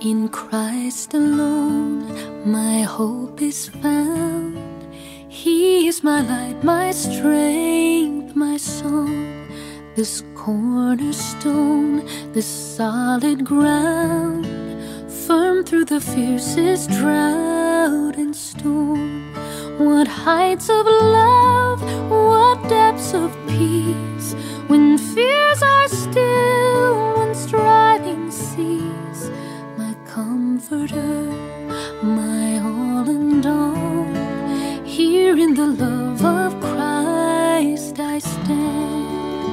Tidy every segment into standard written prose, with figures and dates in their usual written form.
In Christ alone, my hope is found. He is my light, my strength, my song. This cornerstone, this solid ground, firm through the fiercest drought and storm. What heights of love, what depths of peace, when fears are still, when striving cease. My comforter, my all and all, here in the love of Christ I stand.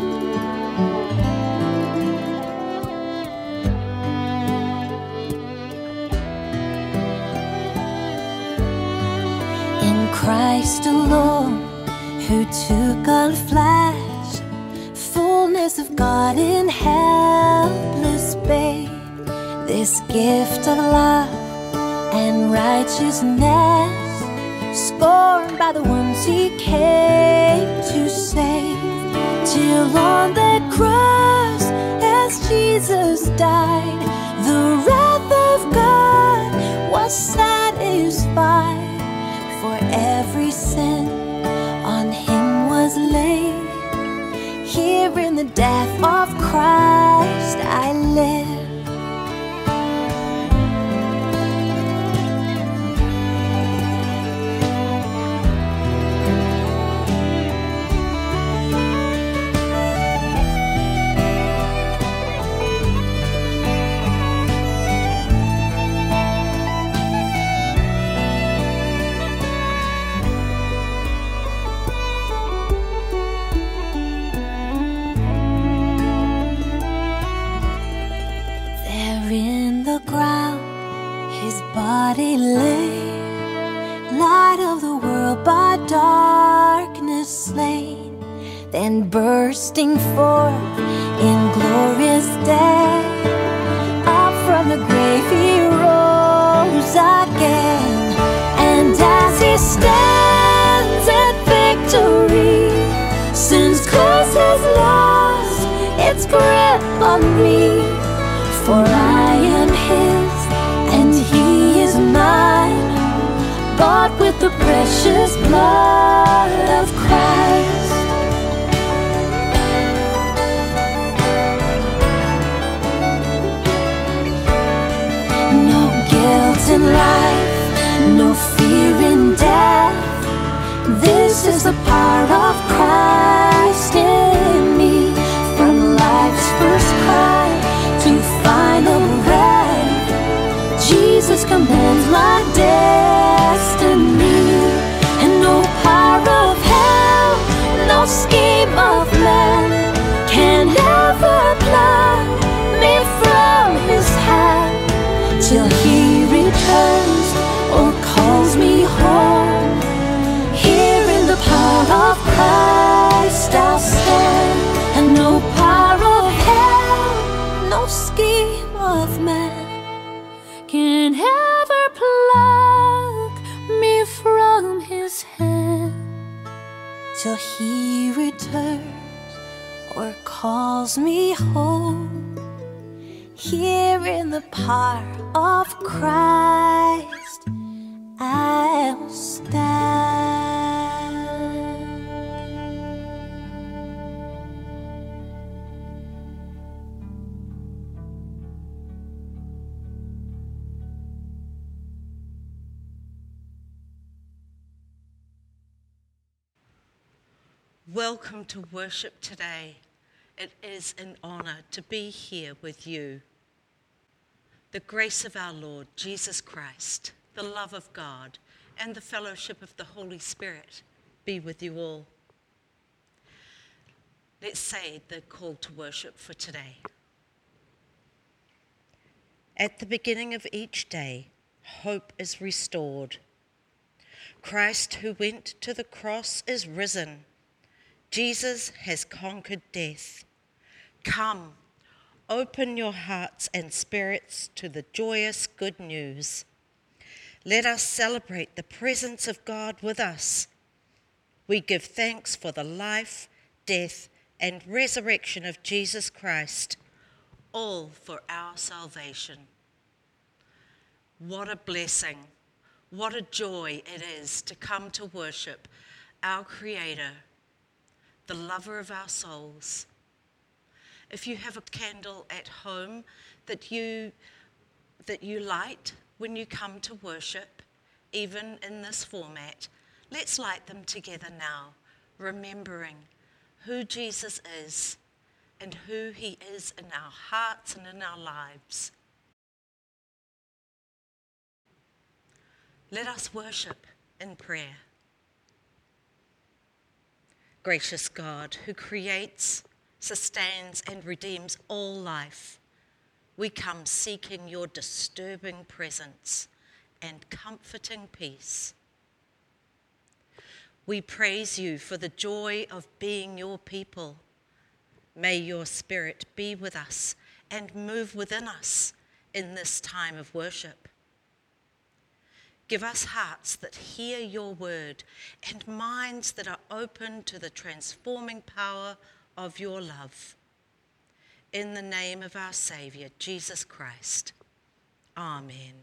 In Christ alone, who took on flesh, fullness of God in helpless babe, this gift of love and righteousness, scorned by the ones he came to save. Till on that cross, as Jesus died, the wrath of God was satisfied. For every sin on him was laid. Here in the death of Christ I live. Body lay, light of the world by darkness slain, then bursting forth in glorious day, up from the grave he rose again. And as he stands at victory, sin's curse has lost its grip on me. For I am his and he is mine, bought with the precious blood of Christ. No guilt in life, no fear in death. This is the power of Christ in me. From life's first cry to final breath, Jesus commands my destiny. And no power of hell, no scheme of man can ever pluck me from his hand, till he returns or calls me home. Here in the power of Christ I'll stand. And no power of hell, no scheme of man can ever pluck me from his hand, till he returns or calls me home. Here in the power of Christ I'll stand. Welcome to worship today. It is an honor to be here with you. The grace of our Lord Jesus Christ, the love of God, and the fellowship of the Holy Spirit be with you all. Let's say the call to worship for today. At the beginning of each day, hope is restored. Christ who went to the cross is risen. Jesus has conquered death. Come, open your hearts and spirits to the joyous good news. Let us celebrate the presence of God with us. We give thanks for the life, death, and resurrection of Jesus Christ, all for our salvation. What a blessing, what a joy it is to come to worship our Creator, the lover of our souls. If you have a candle at home that you light when you come to worship, even in this format, let's light them together now, remembering who Jesus is and who he is in our hearts and in our lives. Let us worship in prayer. Gracious God, who creates, sustains, and redeems all life, we come seeking your disturbing presence and comforting peace. We praise you for the joy of being your people. May your Spirit be with us and move within us in this time of worship. Give us hearts that hear your word and minds that are open to the transforming power of your love. In the name of our Saviour, Jesus Christ. Amen.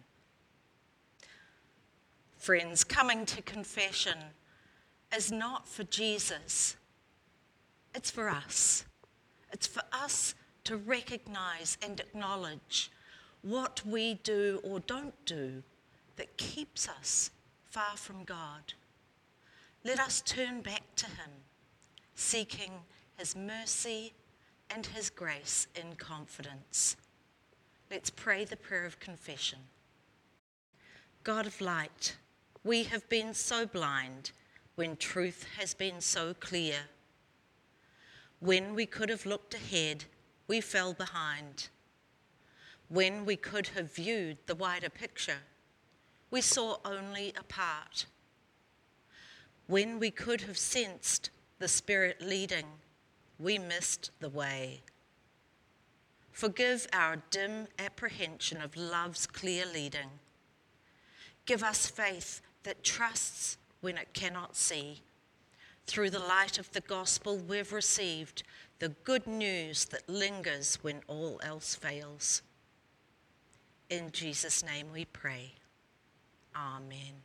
Friends, coming to confession is not for Jesus. It's for us. It's for us to recognize and acknowledge what we do or don't do that keeps us far from God. Let us turn back to him, seeking his mercy and his grace in confidence. Let's pray the prayer of confession. God of light, we have been so blind when truth has been so clear. When we could have looked ahead, we fell behind. When we could have viewed the wider picture, we saw only a part. When we could have sensed the Spirit leading, we missed the way. Forgive our dim apprehension of love's clear leading. Give us faith that trusts when it cannot see. Through the light of the gospel we've received, the good news that lingers when all else fails. In Jesus' name we pray. Amen.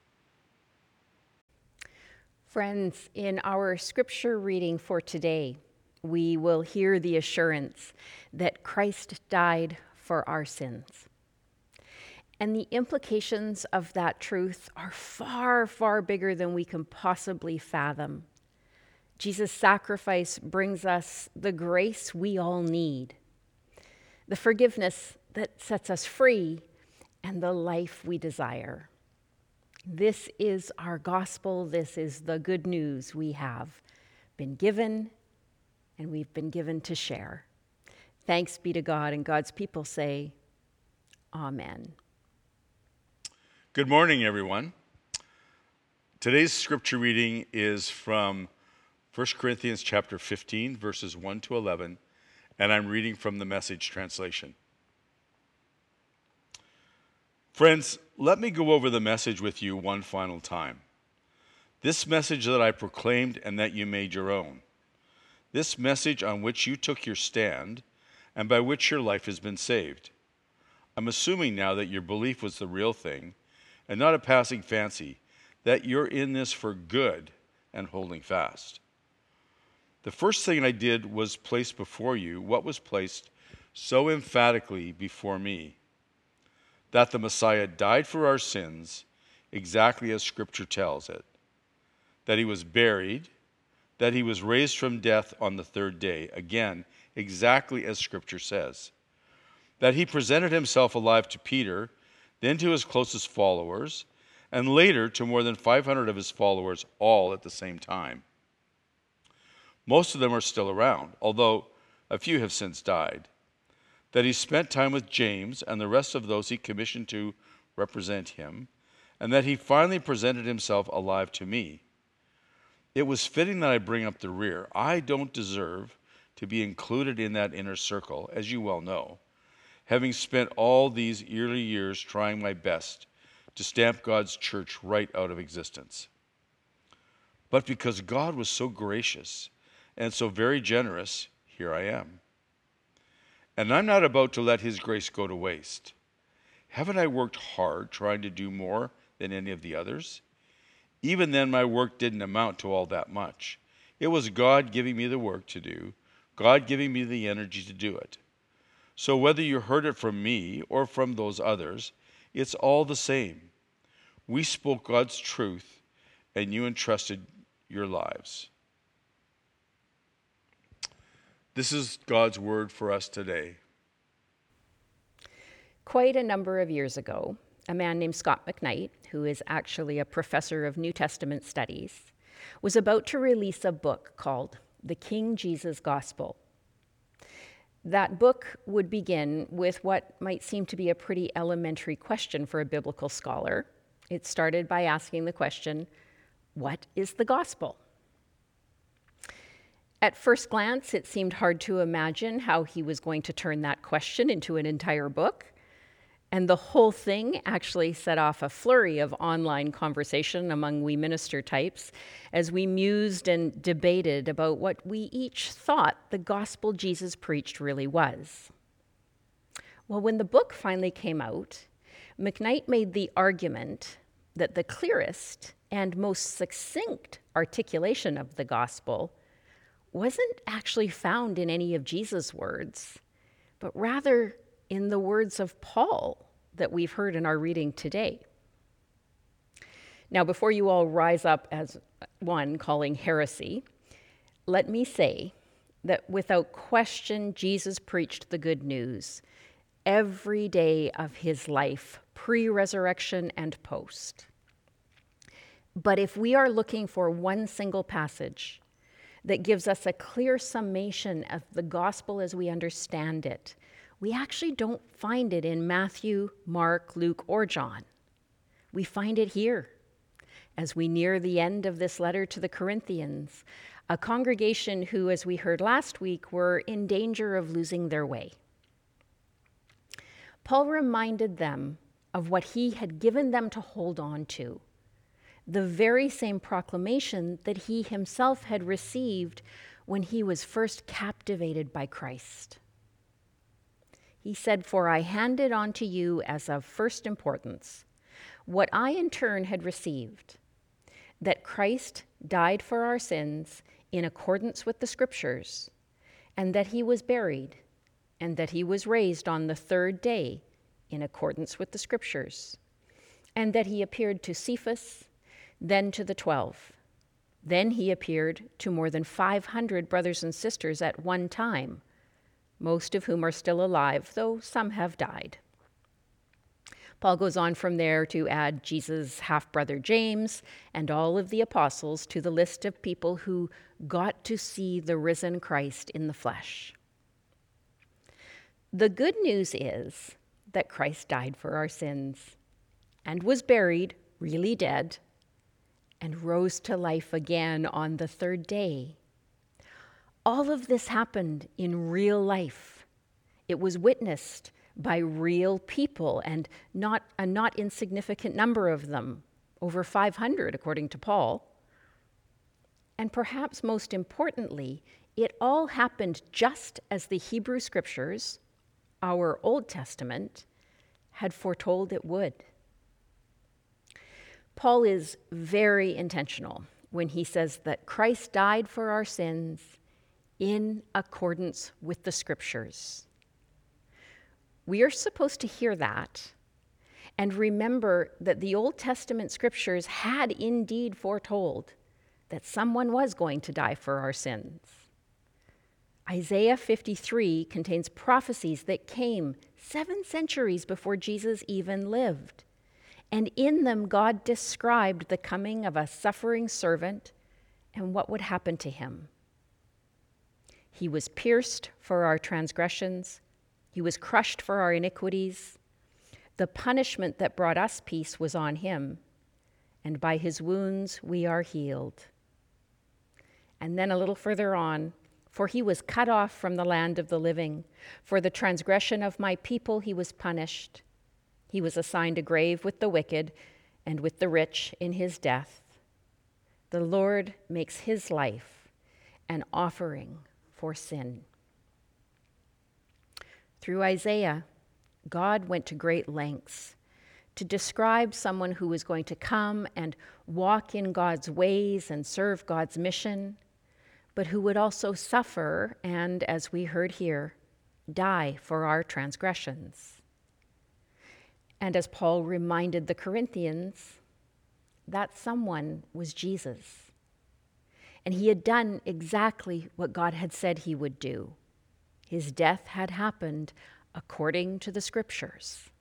Friends, in our scripture reading for today, we will hear the assurance that Christ died for our sins. And the implications of that truth are far, far bigger than we can possibly fathom. Jesus' sacrifice brings us the grace we all need, the forgiveness that sets us free, and the life we desire. This is our gospel. This is the good news we have been given, and we've been given to share. Thanks be to God, and God's people say, Amen. Good morning, everyone. Today's scripture reading is from 1 Corinthians chapter 15, verses 1 to 11, and I'm reading from the Message translation. Friends, let me go over the message with you one final time. This message that I proclaimed and that you made your own. This message on which you took your stand and by which your life has been saved. I'm assuming now that your belief was the real thing and not a passing fancy, that you're in this for good and holding fast. The first thing I did was place before you what was placed so emphatically before me, that the Messiah died for our sins exactly as Scripture tells it, that he was buried, that he was raised from death on the third day, again, exactly as Scripture says, that he presented himself alive to Peter, then to his closest followers, and later to more than 500 of his followers, all at the same time. Most of them are still around, although a few have since died. That he spent time with James and the rest of those he commissioned to represent him, and that he finally presented himself alive to me. It was fitting that I bring up the rear. I don't deserve to be included in that inner circle, as you well know, having spent all these early years trying my best to stamp God's church right out of existence. But because God was so gracious and so very generous, here I am. And I'm not about to let his grace go to waste. Haven't I worked hard trying to do more than any of the others? Even then, my work didn't amount to all that much. It was God giving me the work to do, God giving me the energy to do it. So whether you heard it from me or from those others, it's all the same. We spoke God's truth, and you entrusted your lives. This is God's word for us today. Quite a number of years ago, a man named Scot McKnight, who is actually a professor of New Testament studies, was about to release a book called The King Jesus Gospel. That book would begin with what might seem to be a pretty elementary question for a biblical scholar. It started by asking the question, what is the gospel? At first glance, it seemed hard to imagine how he was going to turn that question into an entire book. And the whole thing actually set off a flurry of online conversation among we minister types as we mused and debated about what we each thought the gospel Jesus preached really was. Well, when the book finally came out, McKnight made the argument that the clearest and most succinct articulation of the gospel wasn't actually found in any of Jesus' words, but rather in the words of Paul that we've heard in our reading today. Now, before you all rise up as one calling heresy, let me say that without question, Jesus preached the good news every day of his life, pre-resurrection and post. But if we are looking for one single passage that gives us a clear summation of the gospel as we understand it, we actually don't find it in Matthew, Mark, Luke, or John. We find it here. As we near the end of this letter to the Corinthians, a congregation who, as we heard last week, were in danger of losing their way. Paul reminded them of what he had given them to hold on to, the very same proclamation that he himself had received when he was first captivated by Christ. He said, "For I handed on to you as of first importance what I in turn had received, that Christ died for our sins in accordance with the Scriptures, and that he was buried, and that he was raised on the third day in accordance with the Scriptures, and that he appeared to Cephas, then to the 12. Then he appeared to more than 500 brothers and sisters at one time, most of whom are still alive, though some have died." Paul goes on from there to add Jesus' half-brother James and all of the apostles to the list of people who got to see the risen Christ in the flesh. The good news is that Christ died for our sins and was buried, really dead, and rose to life again on the third day. All of this happened in real life. It was witnessed by real people, and a not insignificant number of them, over 500 according to Paul. And perhaps most importantly, it all happened just as the Hebrew Scriptures, our Old Testament, had foretold it would. Paul is very intentional when he says that Christ died for our sins in accordance with the Scriptures. We are supposed to hear that and remember that the Old Testament Scriptures had indeed foretold that someone was going to die for our sins. Isaiah 53 contains prophecies that came 7 centuries before Jesus even lived. And in them, God described the coming of a suffering servant and what would happen to him. He was pierced for our transgressions. He was crushed for our iniquities. The punishment that brought us peace was on him, and by his wounds we are healed. And then a little further on, for he was cut off from the land of the living. For the transgression of my people he was punished. He was assigned a grave with the wicked and with the rich in his death. The Lord makes his life an offering for sin. Through Isaiah, God went to great lengths to describe someone who was going to come and walk in God's ways and serve God's mission, but who would also suffer and, as we heard here, die for our transgressions. And as Paul reminded the Corinthians, that someone was Jesus. And he had done exactly what God had said he would do. His death had happened according to the Scriptures.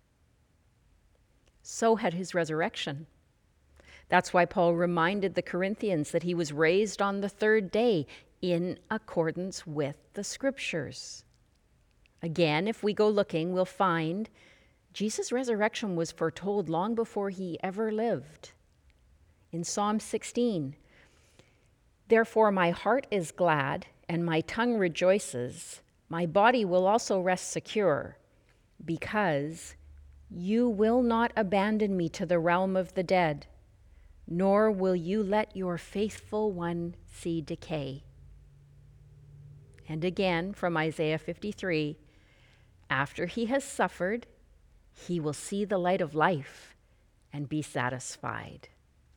So had his resurrection. That's why Paul reminded the Corinthians that he was raised on the third day in accordance with the Scriptures. Again, if we go looking, we'll find Jesus' resurrection was foretold long before he ever lived. In Psalm 16, "Therefore my heart is glad, and my tongue rejoices. My body will also rest secure, because you will not abandon me to the realm of the dead, nor will you let your faithful one see decay." And again from Isaiah 53, "After he has suffered, he will see the light of life and be satisfied."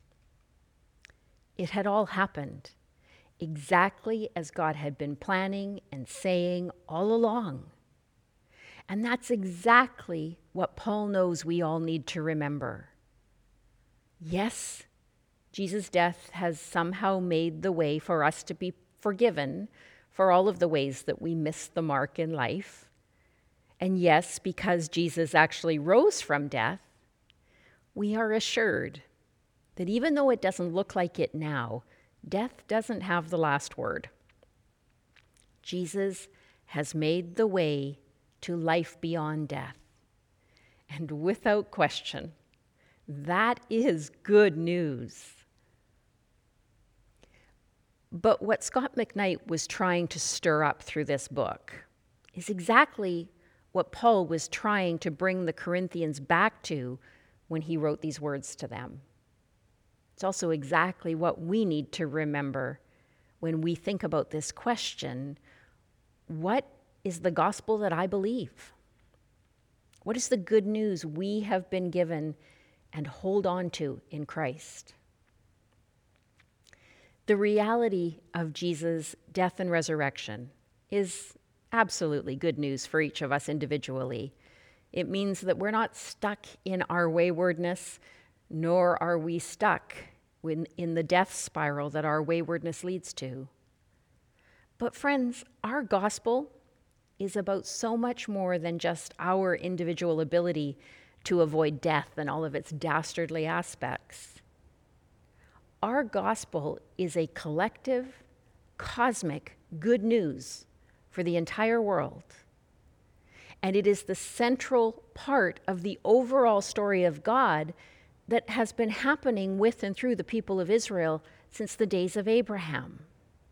It had all happened exactly as God had been planning and saying all along. And that's exactly what Paul knows we all need to remember. Yes, Jesus' death has somehow made the way for us to be forgiven for all of the ways that we missed the mark in life. And yes, because Jesus actually rose from death, we are assured that even though it doesn't look like it now, death doesn't have the last word. Jesus has made the way to life beyond death. And without question, that is good news. But what Scot McKnight was trying to stir up through this book is exactly what Paul was trying to bring the Corinthians back to when he wrote these words to them. It's also exactly what we need to remember when we think about this question: what is the gospel that I believe? What is the good news we have been given and hold on to in Christ? The reality of Jesus' death and resurrection is absolutely good news for each of us individually. It means that we're not stuck in our waywardness, nor are we stuck in the death spiral that our waywardness leads to. But friends, our gospel is about so much more than just our individual ability to avoid death and all of its dastardly aspects. Our gospel is a collective, cosmic good news for the entire world. And it is the central part of the overall story of God that has been happening with and through the people of Israel since the days of Abraham.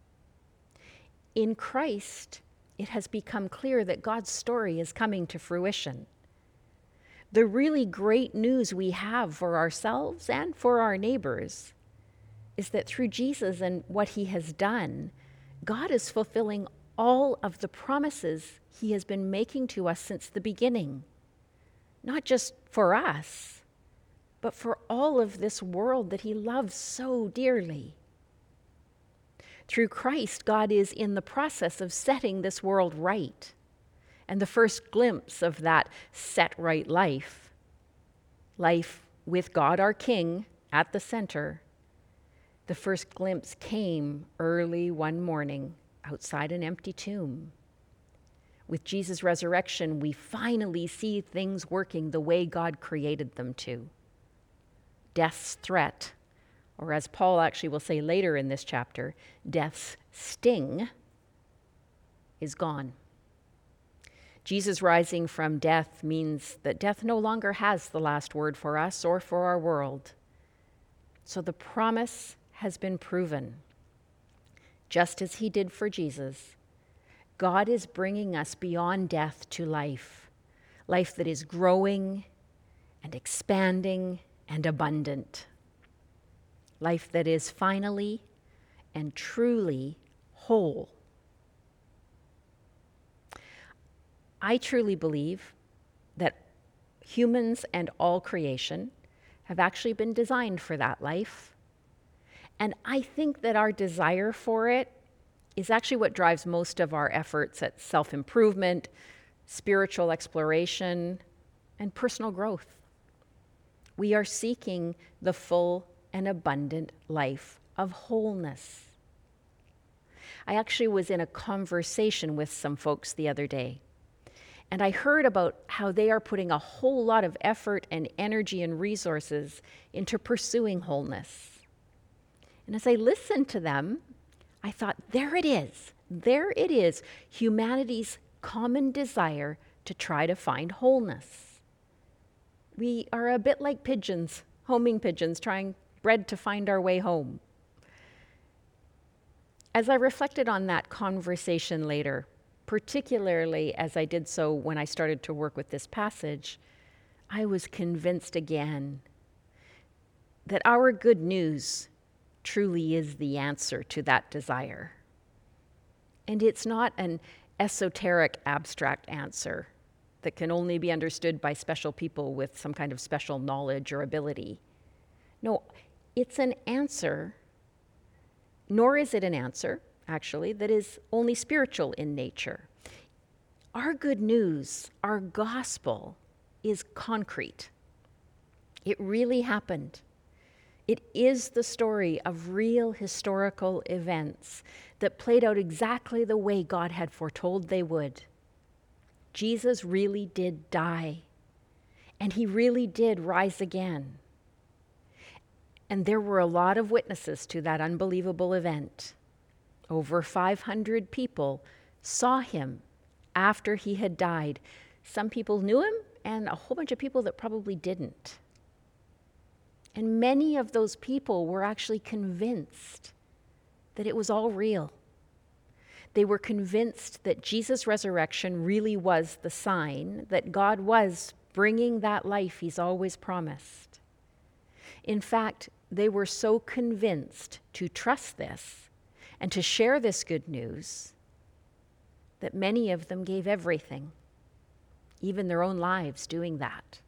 In Christ, it has become clear that God's story is coming to fruition. The really great news we have for ourselves and for our neighbors is that through Jesus and what he has done, God is fulfilling all of the promises he has been making to us since the beginning. Not just for us, but for all of this world that he loves so dearly. Through Christ, God is in the process of setting this world right. And the first glimpse of that set right life with God our King at the center, the first glimpse came early one morning outside an empty tomb. With Jesus' resurrection, we finally see things working the way God created them to. Death's threat, or as Paul actually will say later in this chapter, death's sting, is gone. Jesus rising from death means that death no longer has the last word for us or for our world. So the promise has been proven. Just as he did for Jesus, God is bringing us beyond death to life, life that is growing and expanding and abundant, life that is finally and truly whole. I truly believe that humans and all creation have actually been designed for that life. And I think that our desire for it is actually what drives most of our efforts at self-improvement, spiritual exploration, and personal growth. We are seeking the full and abundant life of wholeness. I actually was in a conversation with some folks the other day, and I heard about how they are putting a whole lot of effort and energy and resources into pursuing wholeness. And as I listened to them, I thought, there it is, humanity's common desire to try to find wholeness. We are a bit like pigeons, homing pigeons, trying bread to find our way home. As I reflected on that conversation later, particularly as I did so when I started to work with this passage, I was convinced again that our good news truly is the answer to that desire. And it's not an esoteric, abstract answer that can only be understood by special people with some kind of special knowledge or ability. No, it's an answer, nor is it an answer, actually, that is only spiritual in nature. Our good news, our gospel, is concrete. It really happened. It is the story of real historical events that played out exactly the way God had foretold they would. Jesus really did die, and he really did rise again. And there were a lot of witnesses to that unbelievable event. Over 500 people saw him after he had died. Some people knew him, and a whole bunch of people that probably didn't. And many of those people were actually convinced that it was all real. They were convinced that Jesus' resurrection really was the sign that God was bringing that life he's always promised. In fact, they were so convinced to trust this and to share this good news that many of them gave everything, even their own lives, doing that.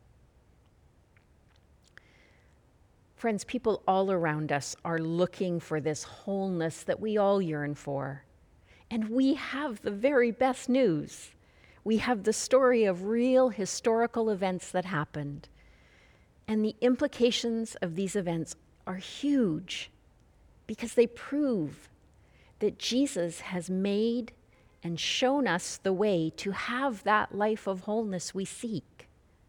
Friends, people all around us are looking for this wholeness that we all yearn for. And we have the very best news. We have the story of real historical events that happened. And the implications of these events are huge because they prove that Jesus has made and shown us the way to have that life of wholeness we seek.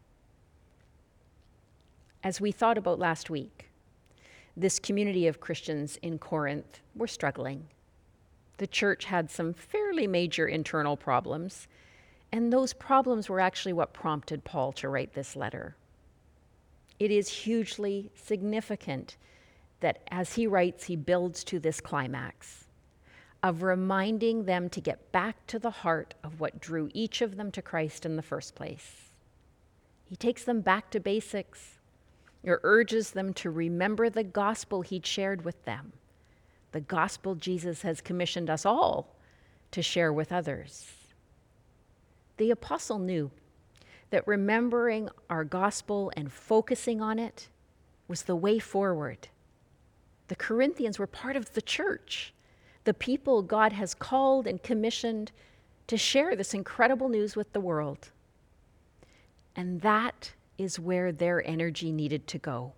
As we thought about last week, this community of Christians in Corinth were struggling. The church had some fairly major internal problems, and those problems were actually what prompted Paul to write this letter. It is hugely significant that as he writes, he builds to this climax of reminding them to get back to the heart of what drew each of them to Christ in the first place. He takes them back to basics, or urges them to remember the gospel he'd shared with them, the gospel Jesus has commissioned us all to share with others. The apostle knew that remembering our gospel and focusing on it was the way forward. The Corinthians were part of the church, the people God has called and commissioned to share this incredible news with the world. And that is where their energy needed to go.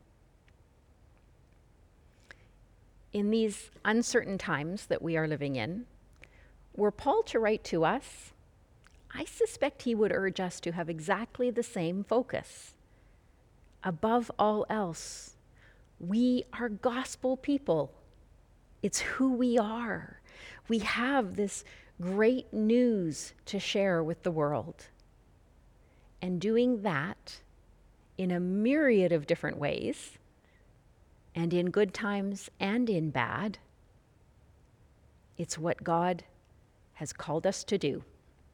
In these uncertain times that we are living in, were Paul to write to us, I suspect he would urge us to have exactly the same focus. Above all else, we are gospel people. It's who we are. We have this great news to share with the world. And doing that in a myriad of different ways, and in good times and in bad, it's what God has called us to do.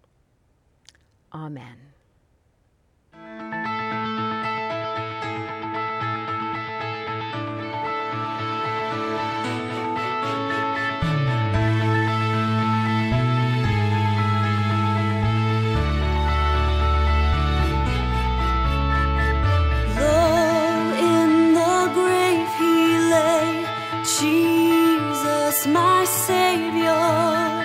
Amen. Savior,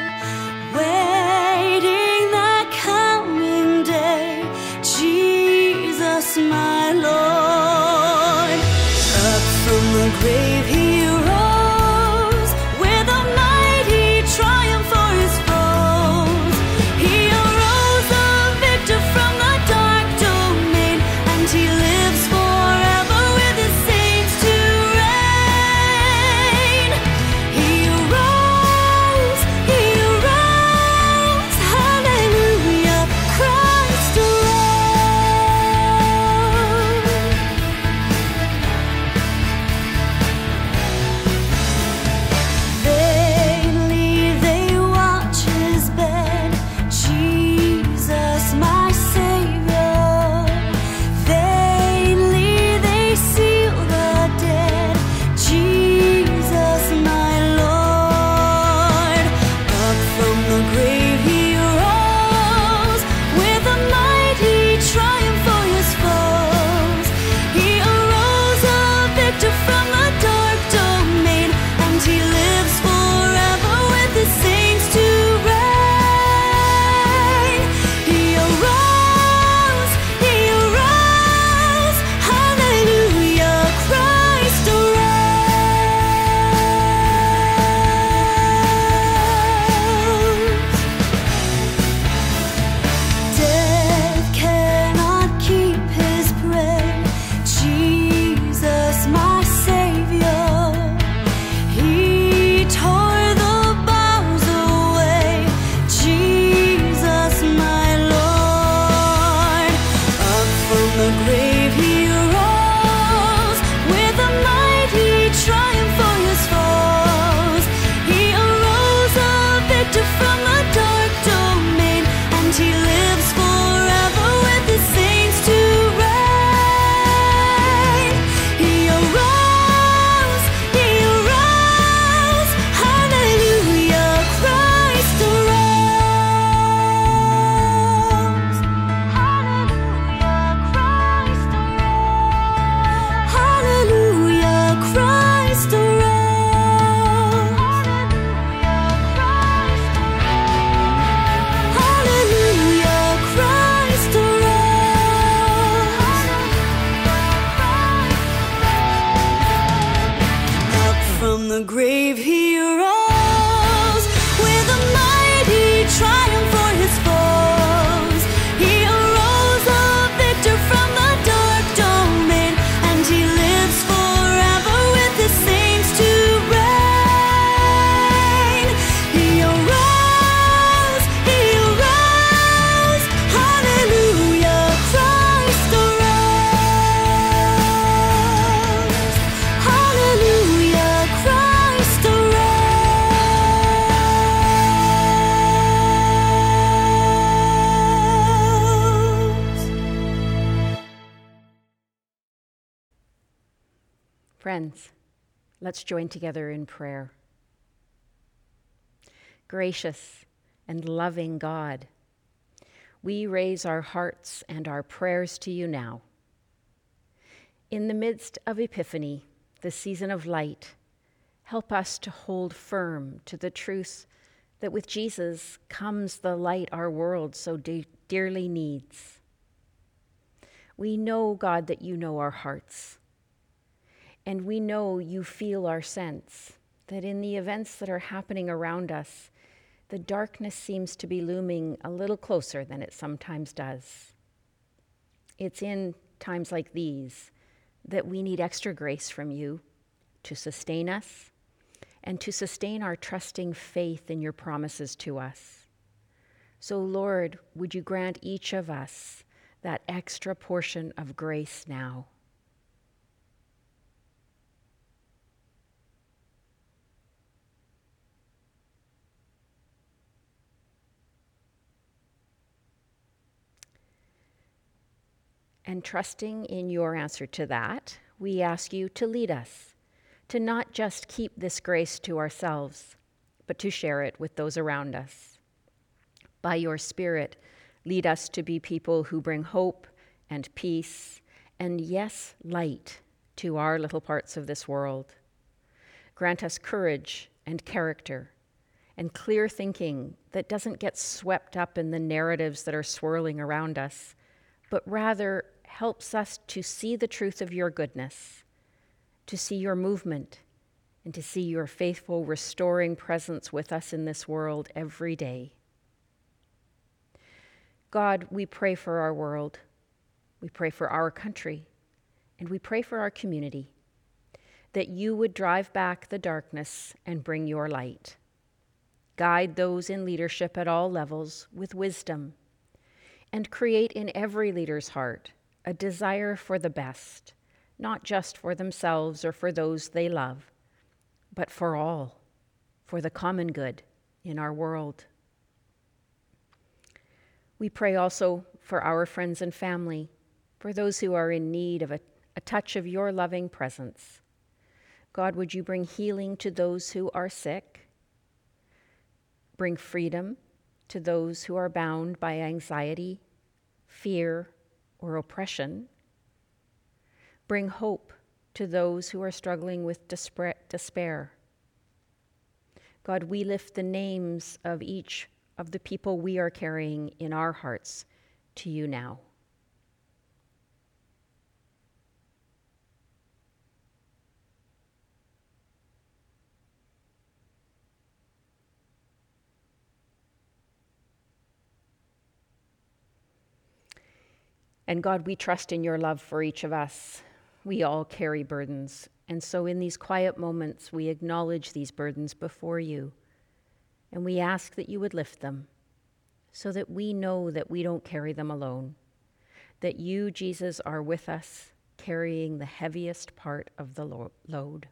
waiting that coming day, Jesus my Lord. Up from the grave he rose, with a mighty triumph for his foes. He arose a victor from the dark domain, and he lives forever with his saints to reign. He arose, hallelujah, Christ arose. Vainly they watch his bed, Jesus my Savior. Vainly they seal the dead, Jesus my Lord. Up from the grave he rose, with a mighty triumph for his foes. He arose a victor from the dark domain, and he lives forever with his saints to reign. He arose, hallelujah, Christ arose. Death cannot keep his prey, Jesus my Savior. He tore the bars away, Jesus my Lord. Up from the grave he rose, with a mighty triumph for his foes. He arose a victor from the dark domain, and he lives forever with his saints to reign. He arose, hallelujah, Christ arose. Hallelujah, Christ arose. Hallelujah, Christ arose. Hallelujah, Christ arose. Up from the grave he rose, with a mighty triumph for his foes. He arose a victor from the dark domain, and he lives forever with his saints to reign. He arose, hallelujah, Christ arose. Hallelujah, Christ arose. Friends, let's join together in prayer. Gracious and loving God, we raise our hearts and our prayers to you now. In the midst of Epiphany, the season of light, help us to hold firm to the truth that with Jesus comes the light our world so dearly needs. We know, God, that you know our hearts. And we know you feel our sense, that in the events that are happening around us, the darkness seems to be looming a little closer than it sometimes does. It's in times like these that we need extra grace from you to sustain us and to sustain our trusting faith in your promises to us. So, Lord, would you grant each of us that extra portion of grace now? And trusting in your answer to that, we ask you to lead us, to not just keep this grace to ourselves, but to share it with those around us. By your Spirit, lead us to be people who bring hope and peace and, yes, light to our little parts of this world. Grant us courage and character and clear thinking that doesn't get swept up in the narratives that are swirling around us, but rather helps us to see the truth of your goodness, to see your movement, and to see your faithful, restoring presence with us in this world every day. God, we pray for our world, we pray for our country, and we pray for our community, that you would drive back the darkness and bring your light. Guide those in leadership at all levels with wisdom, and create in every leader's heart a desire for the best, not just for themselves or for those they love, but for all, for the common good in our world. We pray also for our friends and family, for those who are in need of a touch of your loving presence. God, would you bring healing to those who are sick? Bring freedom to those who are bound by anxiety, fear, or oppression. Bring hope to those who are struggling with despair. God, we lift the names of each of the people we are carrying in our hearts to you now. And God, we trust in your love for each of us. We all carry burdens. And so in these quiet moments, we acknowledge these burdens before you. And we ask that you would lift them so that we know that we don't carry them alone. That you, Jesus, are with us, carrying the heaviest part of the load.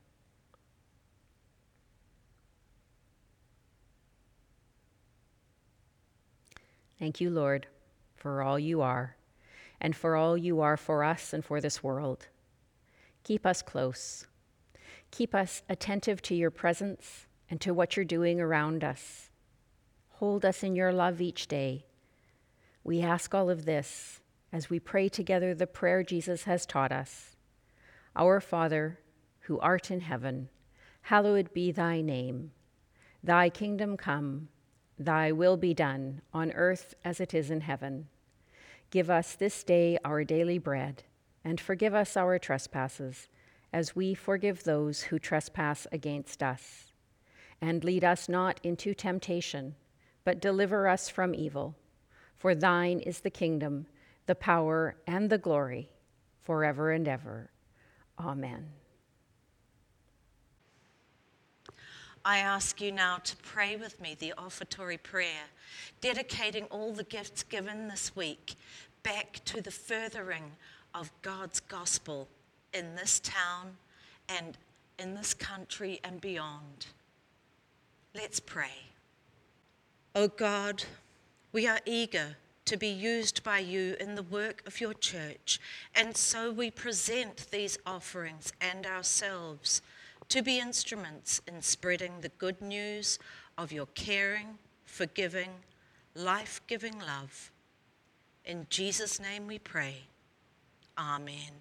Thank you, Lord, for all you are, and for all you are for us and for this world. Keep us close. Keep us attentive to your presence and to what you're doing around us. Hold us in your love each day. We ask all of this as we pray together the prayer Jesus has taught us. Our Father, who art in heaven, hallowed be thy name. Thy kingdom come, thy will be done on earth as it is in heaven. Give us this day our daily bread, and forgive us our trespasses, as we forgive those who trespass against us. And lead us not into temptation, but deliver us from evil. For thine is the kingdom, the power, and the glory, forever and ever. Amen. I ask you now to pray with me the offertory prayer, dedicating all the gifts given this week back to the furthering of God's gospel in this town and in this country and beyond. Let's pray. O God, we are eager to be used by you in the work of your church, and so we present these offerings and ourselves to be instruments in spreading the good news of your caring, forgiving, life-giving love. In Jesus' name we pray. Amen.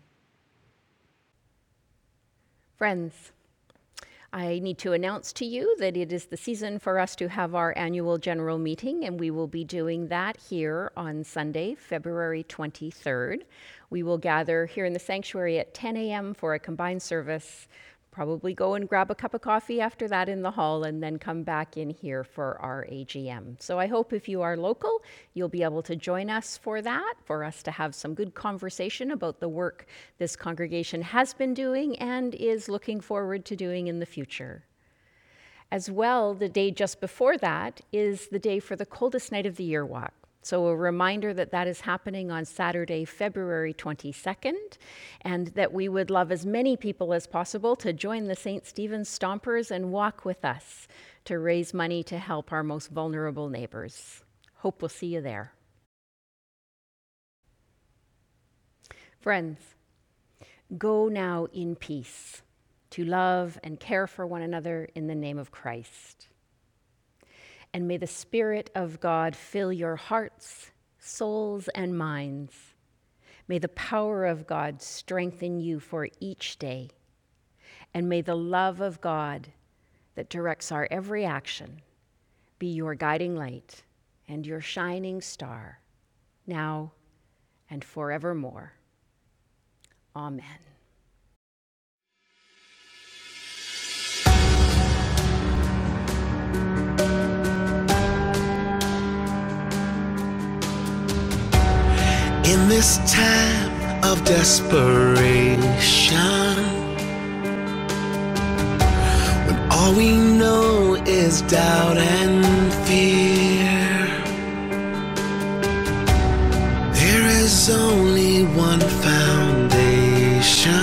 Friends, I need to announce to you that it is the season for us to have our annual general meeting, and we will be doing that here on Sunday, February 23rd. We will gather here in the sanctuary at 10 a.m. for a combined service, probably go and grab a cup of coffee after that in the hall, and then come back in here for our AGM. So I hope if you are local, you'll be able to join us for that, for us to have some good conversation about the work this congregation has been doing and is looking forward to doing in the future. As well, the day just before that is the day for the Coldest Night of the Year walk. So a reminder that that is happening on Saturday, February 22nd, and that we would love as many people as possible to join the St. Stephen's Stompers and walk with us to raise money to help our most vulnerable neighbors. Hope we'll see you there. Friends, go now in peace to love and care for one another in the name of Christ. And may the Spirit of God fill your hearts, souls, and minds. May the power of God strengthen you for each day. And may the love of God that directs our every action be your guiding light and your shining star, now and forevermore. Amen. In this time of desperation, when all we know is doubt and fear, there is only one foundation.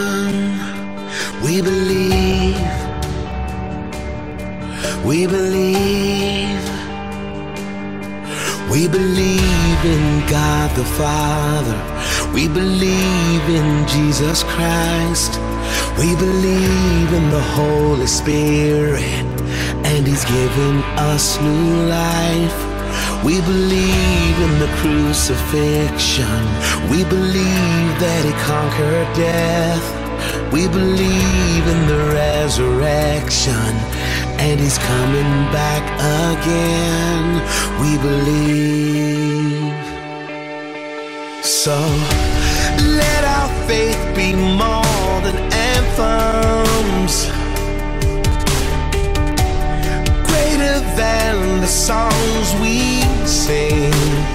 We believe, we believe, we believe in God the Father. We believe in Jesus Christ. We believe in the Holy Spirit, and He's given us new life. We believe in the crucifixion. We believe that He conquered death. We believe in the resurrection, and He's coming back again. We believe. So let our faith be more than anthems, greater than the songs we sing.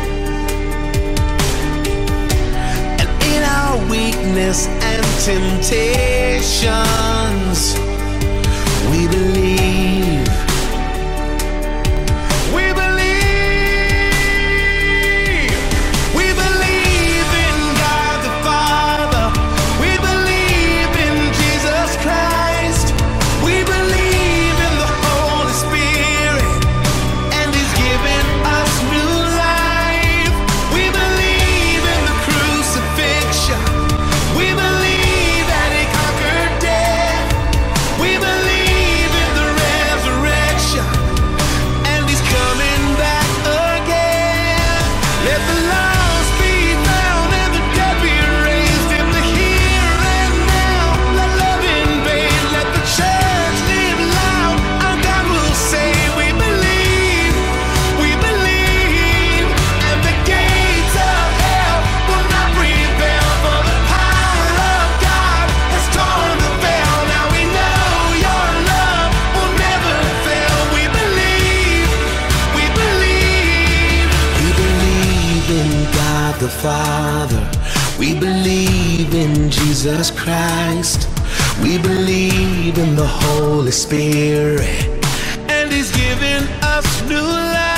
And in our weakness and temptations, we believe. We believe. We believe in God the Father. We believe in Jesus Christ. We believe in the Holy Spirit, and He's given us new life. We believe in the crucifixion. We believe that He conquered death. We believe in the resurrection, and He's coming back again. Let the lost be found and the dead be raised in the here and now. Let love invade, let the church live loud. Our God will say, we believe, and the gates of hell will not prevail, for the power of God has torn the veil. Now we know your love will never fail. We believe, we believe. We believe in God the Father. We believe in Jesus Christ. We believe in the Holy Spirit, and He's given us new life.